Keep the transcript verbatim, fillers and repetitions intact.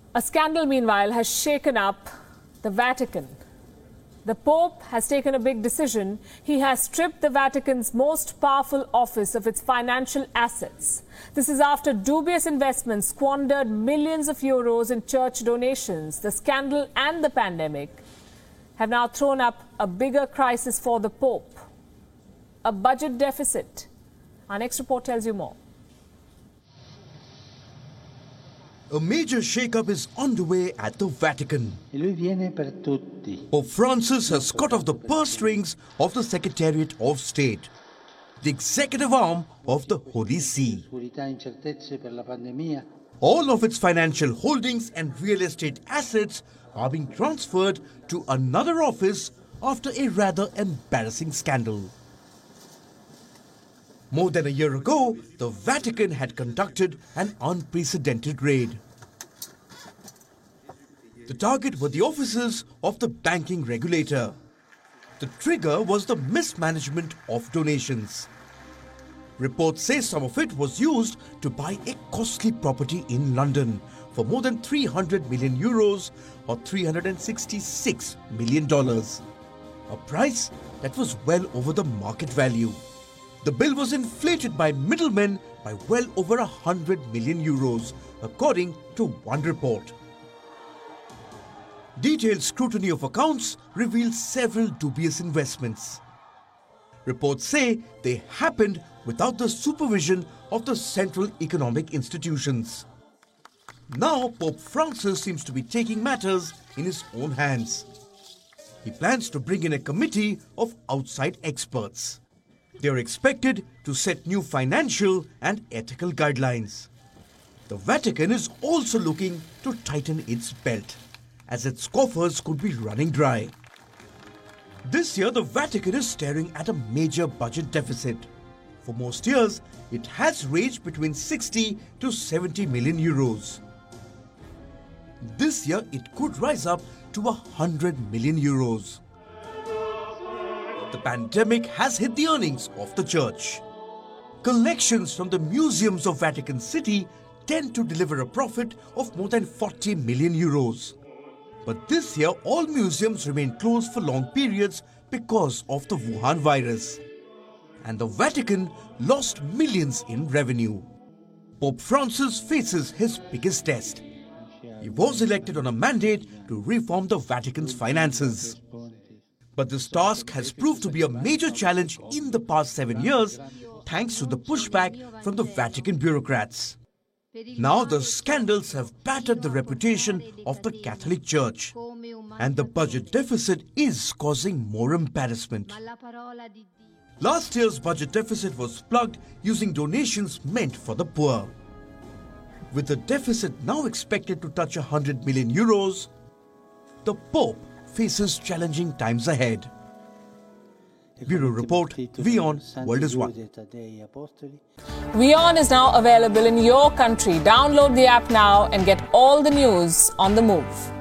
A scandal, meanwhile, has shaken up the Vatican. The Pope has taken a big decision. He has stripped the Vatican's most powerful office of its financial assets. This is after dubious investments squandered millions of euros in church donations. The scandal and the pandemic have now thrown up a bigger crisis for the Pope, a budget deficit. Our next report tells you more. A major shake-up is underway at the Vatican. Pope Francis has cut off the purse strings of the Secretariat of State, the executive arm of the Holy See. All of its financial holdings and real estate assets are being transferred to another office after a rather embarrassing scandal. More than a year ago, the Vatican had conducted an unprecedented raid. The target were the offices of the banking regulator. The trigger was the mismanagement of donations. Reports say some of it was used to buy a costly property in London for more than three hundred million euros or three hundred sixty-six million dollars, a price that was well over the market value. The bill was inflated by middlemen by well over one hundred million euros, according to one report. Detailed scrutiny of accounts revealed several dubious investments. Reports say they happened without the supervision of the central economic institutions. Now Pope Francis seems to be taking matters in his own hands. He plans to bring in a committee of outside experts. They are expected to set new financial and ethical guidelines. The Vatican is also looking to tighten its belt, as its coffers could be running dry. This year, the Vatican is staring at a major budget deficit. For most years, it has ranged between sixty to seventy million euros. This year, it could rise up to one hundred million euros. The pandemic has hit the earnings of the church. Collections from the museums of Vatican City tend to deliver a profit of more than forty million euros. But this year, all museums remain closed for long periods because of the Wuhan virus. And the Vatican lost millions in revenue. Pope Francis faces his biggest test. He was elected on a mandate to reform the Vatican's finances. But this task has proved to be a major challenge in the past seven years, thanks to the pushback from the Vatican bureaucrats. Now the scandals have battered the reputation of the Catholic Church, and the budget deficit is causing more embarrassment. Last year's budget deficit was plugged using donations meant for the poor. With the deficit now expected to touch one hundred million euros, the Pope faces challenging times ahead. Bureau Report, WION, World is One. WION is now available in your country. Download the app now and get all the news on the move.